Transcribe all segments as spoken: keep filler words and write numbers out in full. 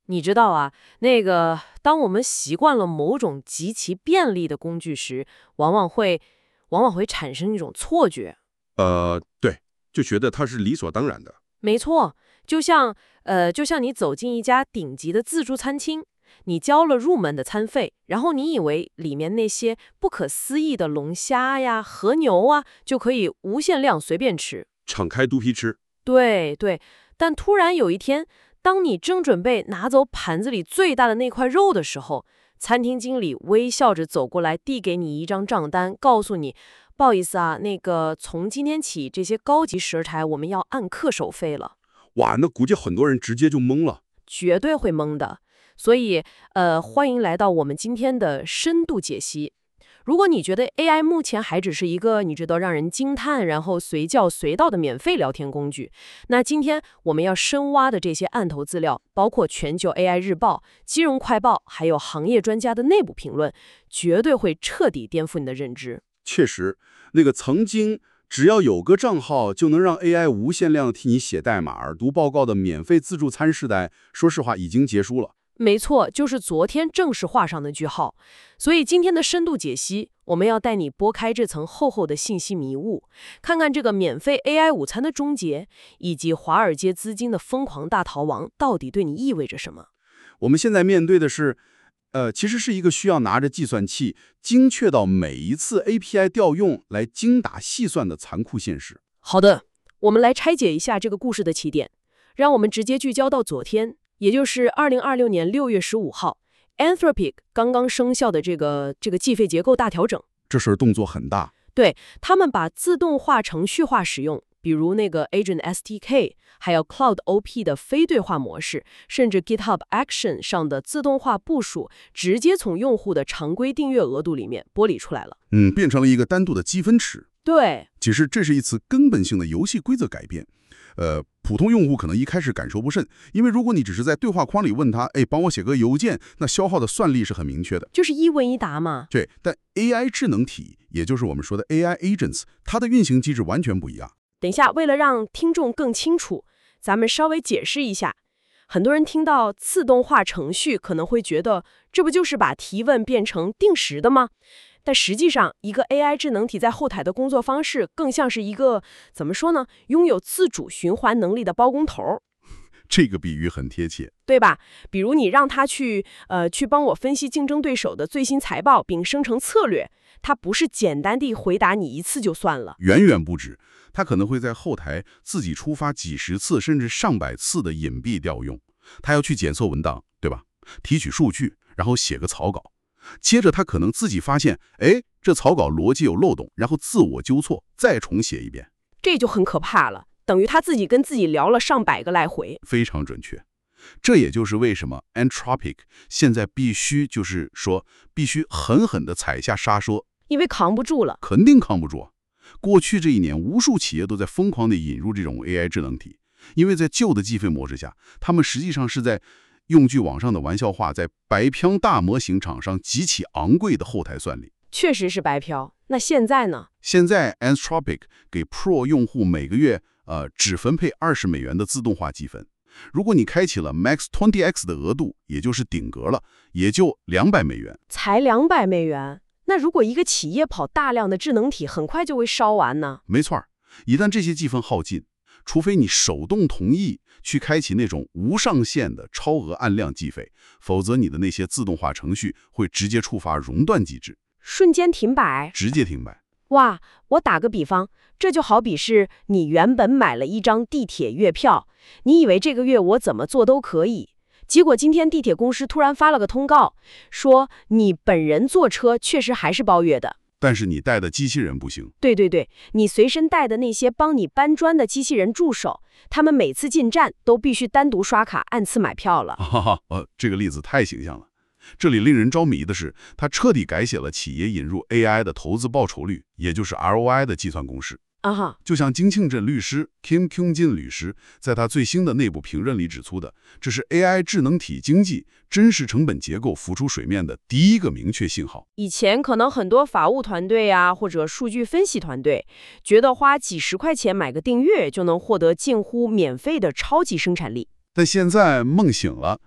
你知道啊，那个，当我们习惯了某种极其便利的工具时，往往会，往往会产生一种错觉。 呃，对，就觉得它是理所当然的。 没错，就像，呃，就像你走进一家顶级的自助餐厅，你交了入门的餐费，然后你以为里面那些不可思议的龙虾呀、和牛啊，就可以无限量随便吃。 敞开肚皮吃。 对对，但突然有一天，当你正准备拿走盘子里最大的那块肉的时候，餐厅经理微笑着走过来，递给你一张账单，告诉你，不好意思啊，那个从今天起，这些高级食材我们要按克收费了。 哇，那估计很多人直接就懵了。 绝对会懵的。所以，呃，欢迎来到我们今天的深度解析。如果你觉得 A I 目前还只是一个你知道让人惊叹，然后随叫随到的免费聊天工具，那今天我们要深挖的这些案头资料，包括全球 A I 日报、金融快报，还有行业专家的内部评论，绝对会彻底颠覆你的认知。 确实，那个曾经只要有个账号就能让 A I 无限量替你写代码、读报告的免费自助餐时代，说实话已经结束了。 没错，就是昨天正式画上的句号。所以今天的深度解析，我们要带你拨开这层厚厚的信息迷雾，看看这个免费 A I 午餐的终结，以及华尔街资金的疯狂大逃亡到底对你意味着什么。 我们现在面对的是，呃，其实是一个需要拿着计算器精确到每一次 A P I 调用来精打细算的残酷现实。 好的，我们来拆解一下这个故事的起点，让我们直接聚焦到昨天。也就是二零二六年六月十五号 ，Anthropic 刚刚生效的这个这个计费结构大调整， 这事儿动作很大。 对，他们把自动化程序化使用，比如那个 Agent S D K， 还有 Cloud O P 的非对话模式，甚至 GitHub Action 上的自动化部署，直接从用户的常规订阅额度里面剥离出来了。 嗯，变成了一个单独的积分池。 对， 其实这是一次根本性的游戏规则改变。呃，普通用户可能一开始感受不甚，因为如果你只是在对话框里问他，哎，帮我写个邮件，那消耗的算力是很明确的， 就是一问一答嘛。 对，但 A I 智能体，也就是我们说的 A I agents， 它的运行机制完全不一样。 等一下，为了让听众更清楚，咱们稍微解释一下。很多人听到自动化程序，可能会觉得这不就是把提问变成定时的吗？但实际上，一个 A I 智能体在后台的工作方式，更像是一个怎么说呢？拥有自主循环能力的包工头。 这个比喻很贴切， 对吧？比如你让他去，呃，去帮我分析竞争对手的最新财报，并生成策略，他不是简单地回答你一次就算了， 远远不止。他可能会在后台自己触发几十次甚至上百次的隐蔽调用，他要去检测文档，对吧？提取数据，然后写个草稿。接着他可能自己发现，哎，这草稿逻辑有漏洞，然后自我纠错，再重写一遍。 这就很可怕了，等于他自己跟自己聊了上百个来回。 非常准确。这也就是为什么 Anthropic 现在必须就是说必须狠狠地踩下刹车， 因为扛不住了。 肯定扛不住啊。过去这一年，无数企业都在疯狂地引入这种 A I 智能体，因为在旧的计费模式下，他们实际上是在用句网上的玩笑话，在白嫖大模型厂商极其昂贵的后台算力。 确实是白嫖。那现在呢？ 现在 Anthropic 给 Pro 用户每个月呃只分配二十美元的自动化积分。如果你开启了 Max 二十 X 的额度，也就是顶格了，也就两百美元。 才两百美元？那如果一个企业跑大量的智能体，很快就会烧完呢？ 没错，一旦这些积分耗尽，除非你手动同意去开启那种无上限的超额按量计费，否则你的那些自动化程序会直接触发熔断机制， 瞬间停摆， 直接停摆。 哇，我打个比方，这就好比是你原本买了一张地铁月票，你以为这个月我怎么做都可以，结果今天地铁公司突然发了个通告，说你本人坐车确实还是包月的， 但是你带的机器人不行。 对对对，你随身带的那些帮你搬砖的机器人助手，他们每次进站都必须单独刷卡按次买票了。 哈哈，呃，这个例子太形象了。这里令人着迷的是，它彻底改写了企业引入 A I 的投资报酬率，也就是 R O I 的计算公式。 啊哈， 就像金庆镇律师 Kim Kyung-jin 律师在他最新的内部评论里指出的，这是 A I 智能体经济真实成本结构浮出水面的第一个明确信号。 以前可能很多法务团队啊，或者数据分析团队，觉得花几十块钱买个订阅就能获得近乎免费的超级生产力。 但现在梦醒了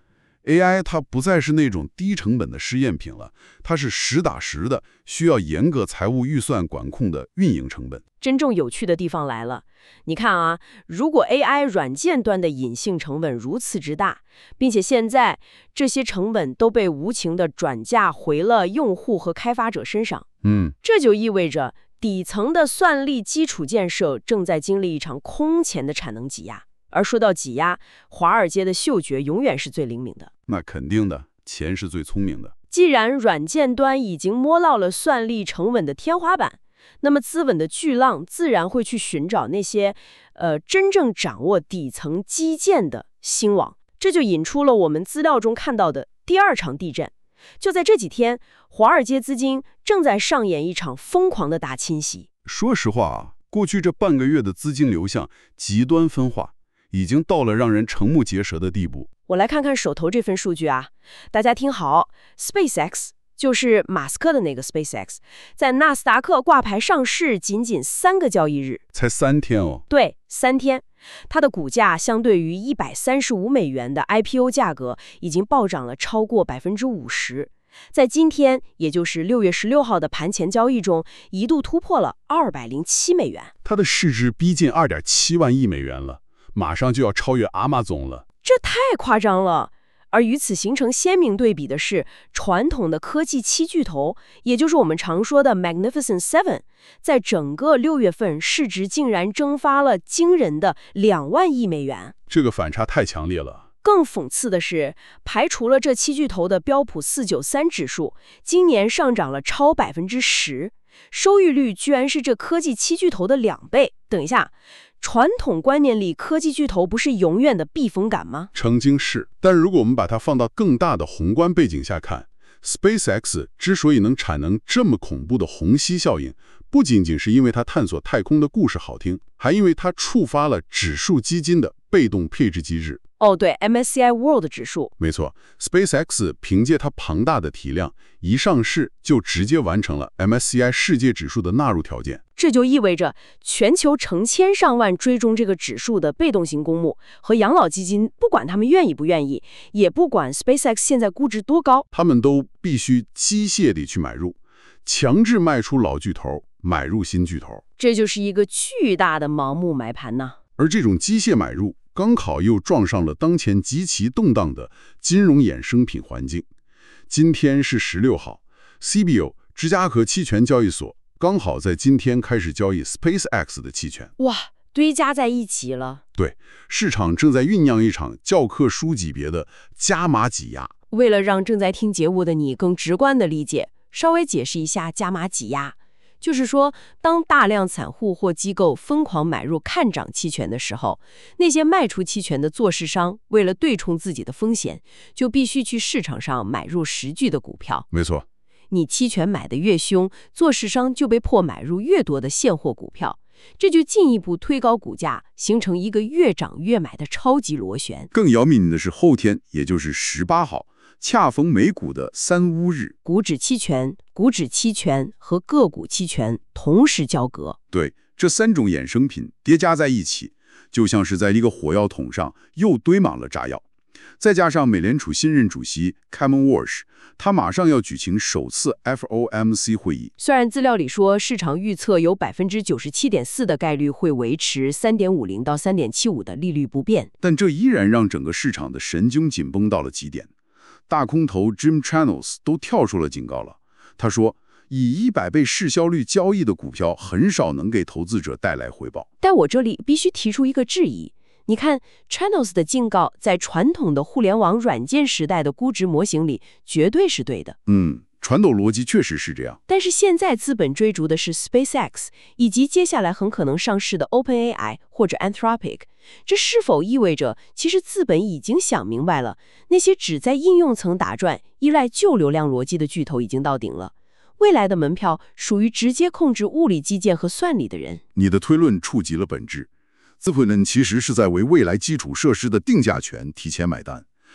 A I 它不再是那种低成本的试验品了，它是实打实的，需要严格财务预算管控的运营成本。 真正有趣的地方来了，你看啊，如果 A I 软件端的隐性成本如此之大，并且现在这些成本都被无情地转嫁回了用户和开发者身上， 嗯， 这就意味着底层的算力基础建设正在经历一场空前的产能挤压。而说到挤压，华尔街的嗅觉永远是最灵敏的。 那肯定的，钱是最聪明的。 既然软件端已经摸到了算力成本的天花板，那么资本的巨浪自然会去寻找那些呃真正掌握底层基建的兴网。这就引出了我们资料中看到的第二场地震。就在这几天，华尔街资金正在上演一场疯狂的大清洗。 说实话啊，过去这半个月的资金流向极端分化，已经到了让人瞠目结舌的地步。 我来看看手头这份数据啊，大家听好 ，SpaceX 就是马斯克的那个 SpaceX， 在纳斯达克挂牌上市仅仅三个交易日， 才三天哦。 对，三天，它的股价相对于一百三十五美元的 I P O 价格，已经暴涨了超过百分之五十。在今天，也就是六月十六号的盘前交易中，一度突破了二百零七美元， 它的市值逼近二点七万亿美元了，马上就要超越亚马逊了。 这太夸张了。而与此形成鲜明对比的是，传统的科技七巨头，也就是我们常说的 Magnificent Seven， 在整个六月份市值竟然蒸发了惊人的两万亿美元。 这个反差太强烈了。 更讽刺的是，排除了这七巨头的标普四九三指数，今年上涨了超百分之十，收益率居然是这科技七巨头的两倍。等一下。传统观念里，科技巨头不是永远的避风港吗？ 曾经是，但如果我们把它放到更大的宏观背景下看 ，SpaceX 之所以能产能这么恐怖的虹吸效应，不仅仅是因为它探索太空的故事好听，还因为它触发了指数基金的被动配置机制。 哦，对 ，M S C I World 指数。 没错 ，SpaceX 凭借它庞大的体量，一上市就直接完成了 M S C I 世界指数的纳入条件。 这就意味着，全球成千上万追踪这个指数的被动型公募和养老基金，不管他们愿意不愿意，也不管 SpaceX 现在估值多高， 他们都必须机械地去买入，强制卖出老巨头，买入新巨头。 这就是一个巨大的盲目买盘呐。 而这种机械买入，刚好又撞上了当前极其动荡的金融衍生品环境。今天是十六号 ，C B O 芝加哥期权交易所刚好在今天开始交易 SpaceX 的期权。 哇，堆加在一起了。 对，市场正在酝酿一场教科书级别的加码挤压。 为了让正在听节目的你更直观的理解，稍微解释一下加码挤压。就是说，当大量散户或机构疯狂买入看涨期权的时候，那些卖出期权的做市商为了对冲自己的风险，就必须去市场上买入实际的股票。 没错， 你期权买得越凶，做市商就被迫买入越多的现货股票，这就进一步推高股价，形成一个越涨越买的超级螺旋。 更要命的是，后天，也就是十八号。恰逢美股的三乌日， 股指期权、股指期权和个股期权同时交割。 对，这三种衍生品叠加在一起，就像是在一个火药桶上又堆满了炸药。再加上美联储新任主席 Cameron Walsh， 他马上要举行首次 F O M C 会议。 虽然资料里说市场预测有 百分之九十七点四 的概率会维持 三点五零 到 三点七五 的利率不变， 但这依然让整个市场的神经紧绷到了极点。大空头 Jim Chanos 都跳出了警告了。他说，以一百倍市销率交易的股票很少能给投资者带来回报。 但我这里必须提出一个质疑。你看 Chanos 的警告在传统的互联网软件时代的估值模型里绝对是对的。 嗯，传统逻辑确实是这样。 但是现在资本追逐的是 SpaceX 以及接下来很可能上市的 OpenAI 或者 Anthropic， 这是否意味着其实资本已经想明白了，那些只在应用层打转、依赖旧流量逻辑的巨头已经到顶了？未来的门票属于直接控制物理基建和算力的人。 你的推论触及了本质。资本人其实是在为未来基础设施的定价权提前买单，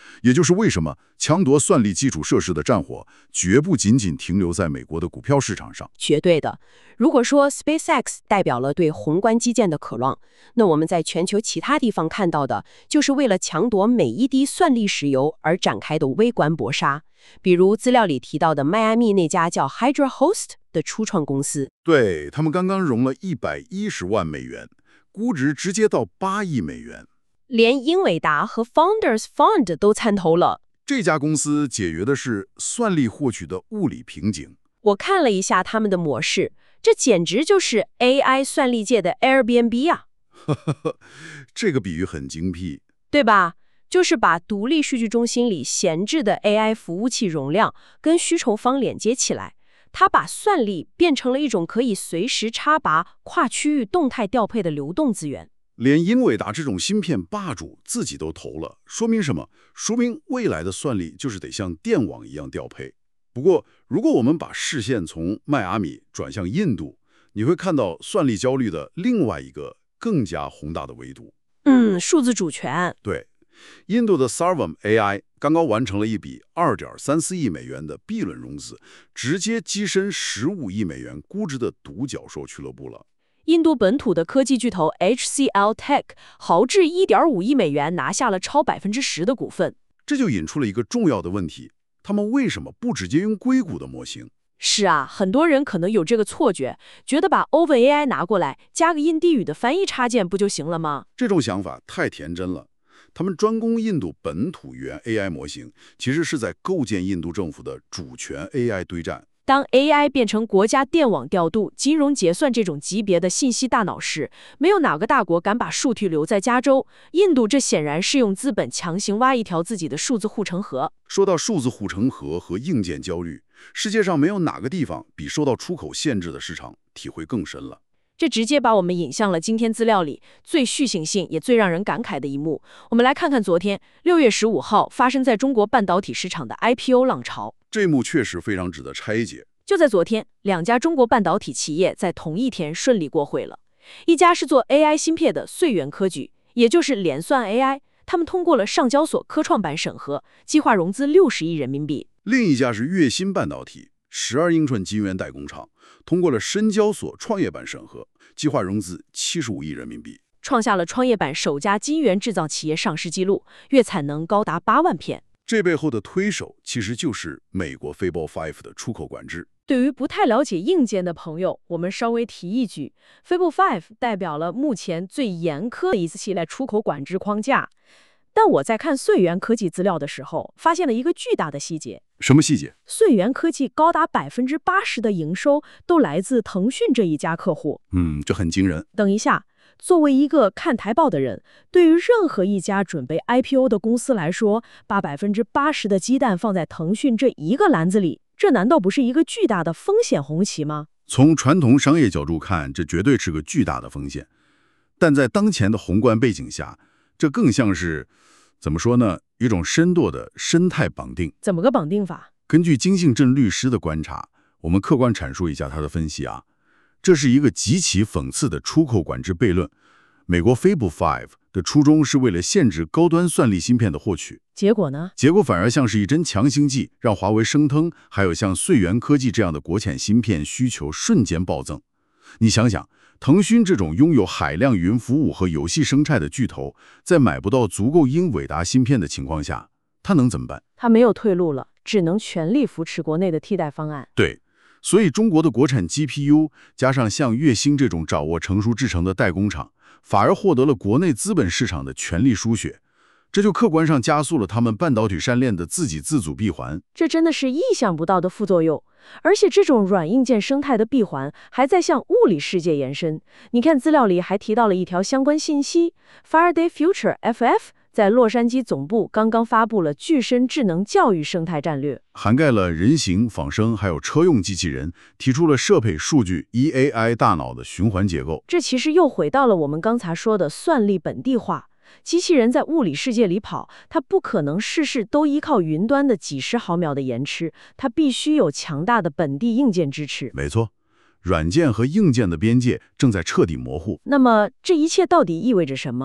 也就是为什么抢夺算力基础设施的战火绝不仅仅停留在美国的股票市场上。 绝对的。如果说 SpaceX 代表了对宏观基建的渴望，那我们在全球其他地方看到的，就是为了抢夺每一滴算力石油而展开的微观搏杀。比如资料里提到的迈阿密那家叫 Hydra Host 的初创公司， 对，他们刚刚融了一百一十万美元，估值直接到八亿美元。 连英伟达和 Founders Fund 都参投了。 这家公司解决的是算力获取的物理瓶颈。 我看了一下他们的模式，这简直就是 A I 算力界的 Airbnb 啊！ 这个比喻很精辟， 对吧？就是把独立数据中心里闲置的 A I 服务器容量跟需求方连接起来，它把算力变成了一种可以随时插拔、跨区域动态调配的流动资源。 连英伟达这种芯片霸主自己都投了，说明什么？说明未来的算力就是得像电网一样调配。不过，如果我们把视线从迈阿密转向印度，你会看到算力焦虑的另外一个更加宏大的维度。 嗯，数字主权。 对，印度的 Sarvam A I 刚刚完成了一笔二点三四亿美元的 B 轮融资，直接跻身十五亿美元估值的独角兽俱乐部了。 印度本土的科技巨头 H C L Tech 豪掷 一点五亿美元拿下了超百分之十的股份。 这就引出了一个重要的问题：他们为什么不直接用硅谷的模型？ 是啊，很多人可能有这个错觉，觉得把 OpenAI 拿过来，加个印地语的翻译插件不就行了吗？ 这种想法太天真了。他们专攻印度本土语言 A I 模型，其实是在构建印度政府的主权 A I 对战。 当 A I 变成国家电网调度、金融结算这种级别的信息大脑时，没有哪个大国敢把数据留在加州。印度这显然是用资本强行挖一条自己的数字护城河。 说到数字护城河和硬件焦虑，世界上没有哪个地方比受到出口限制的市场体会更深了。 这直接把我们引向了今天资料里最序行性也最让人感慨的一幕。我们来看看昨天六月十五号发生在中国半导体市场的 I P O 浪潮。 这一幕确实非常值得拆解。 就在昨天，两家中国半导体企业在同一天顺利过会了。一家是做 A I 芯片的穗源科技，也就是联算 A I， 他们通过了上交所科创板审核，计划融资六十亿人民币。 另一家是粤芯半导体，十二英寸晶圆代工厂，通过了深交所创业板审核，计划融资七十五亿人民币， 创下了创业板首家晶圆制造企业上市纪录，月产能高达八万片。 这背后的推手其实就是美国 Fable 五的出口管制。 对于不太了解硬件的朋友，我们稍微提一句 Fable 五代表了目前最严苛的一次系列出口管制框架。但我在看穗源科技资料的时候，发现了一个巨大的细节。 什么细节？ 穗源科技高达百分之八十的营收都来自腾讯这一家客户。 嗯，这很惊人。 等一下，作为一个看财报的人，对于任何一家准备 I P O 的公司来说，把百分之八十的鸡蛋放在腾讯这一个篮子里，这难道不是一个巨大的风险红旗吗？ 从传统商业角度看，这绝对是个巨大的风险。但在当前的宏观背景下，这更像是怎么说呢？一种深度的生态绑定。 怎么个绑定法？ 根据金信正律师的观察，我们客观阐述一下他的分析啊。这是一个极其讽刺的出口管制悖论。美国 Fable 五的初衷是为了限制高端算力芯片的获取， 结果呢？ 结果反而像是一针强心剂，让华为升腾，还有像穗源科技这样的国产芯片需求瞬间暴增。你想想，腾讯这种拥有海量云服务和游戏生态的巨头，在买不到足够英伟达芯片的情况下，它能怎么办？ 它没有退路了，只能全力扶持国内的替代方案。 对，所以中国的国产 G P U 加上像粤芯这种掌握成熟制程的代工厂，反而获得了国内资本市场的全力输血，这就客观上加速了他们半导体产业链的自给自足闭环。 这真的是意想不到的副作用，而且这种软硬件生态的闭环还在向物理世界延伸。你看资料里还提到了一条相关信息 ，Faraday Future F F 在洛杉矶总部刚刚发布了具身智能教育生态战略， 涵盖了人形、仿生还有车用机器人，提出了设备数据 E A I 大脑的循环结构。 这其实又回到了我们刚才说的算力本地化。机器人在物理世界里跑，它不可能事事都依靠云端的几十毫秒的延迟，它必须有强大的本地硬件支持。 没错，软件和硬件的边界正在彻底模糊。 那么这一切到底意味着什么？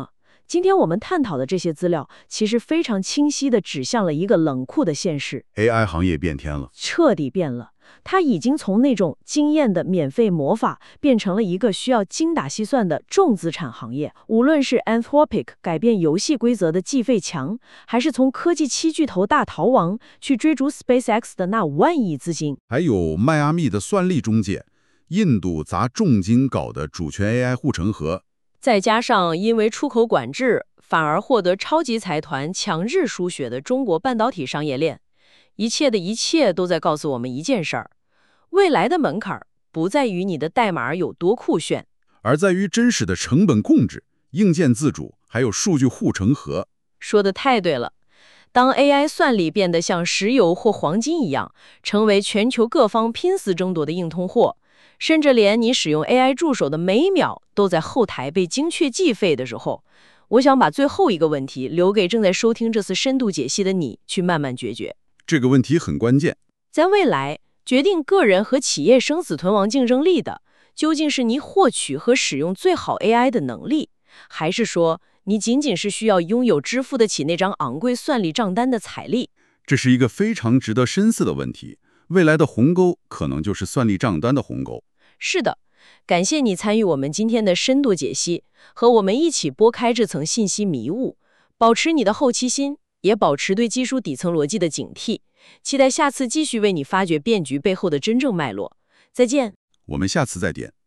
今天我们探讨的这些资料，其实非常清晰地指向了一个冷酷的现实， A I 行业变天了。 彻底变了。它已经从那种惊艳的免费魔法，变成了一个需要精打细算的重资产行业。无论是 Anthropic 改变游戏规则的计费墙，还是从科技七巨头大逃亡去追逐 SpaceX 的那五万亿资金， 还有迈阿密的算力中介，印度砸重金搞的主权 A I 护城河， 再加上因为出口管制，反而获得超级财团强制输血的中国半导体商业链，一切的一切都在告诉我们一件事儿：未来的门槛不在于你的代码有多酷炫， 而在于真实的成本控制、硬件自主，还有数据护城河。 说得太对了。当 A I 算力变得像石油或黄金一样，成为全球各方拼死争夺的硬通货，甚至连你使用 A I 助手的每一秒都在后台被精确计费的时候，我想把最后一个问题留给正在收听这次深度解析的你去慢慢决绝。 这个问题很关键。 在未来，决定个人和企业生死存亡竞争力的，究竟是你获取和使用最好 A I 的能力，还是说你仅仅是需要拥有支付得起那张昂贵算力账单的财力？ 这是一个非常值得深思的问题。未来的鸿沟可能就是算力账单的鸿沟。 是的，感谢你参与我们今天的深度解析，和我们一起拨开这层信息迷雾，保持你的好奇心，也保持对技术底层逻辑的警惕。期待下次继续为你发掘变局背后的真正脉络。再见， 我们下次再点。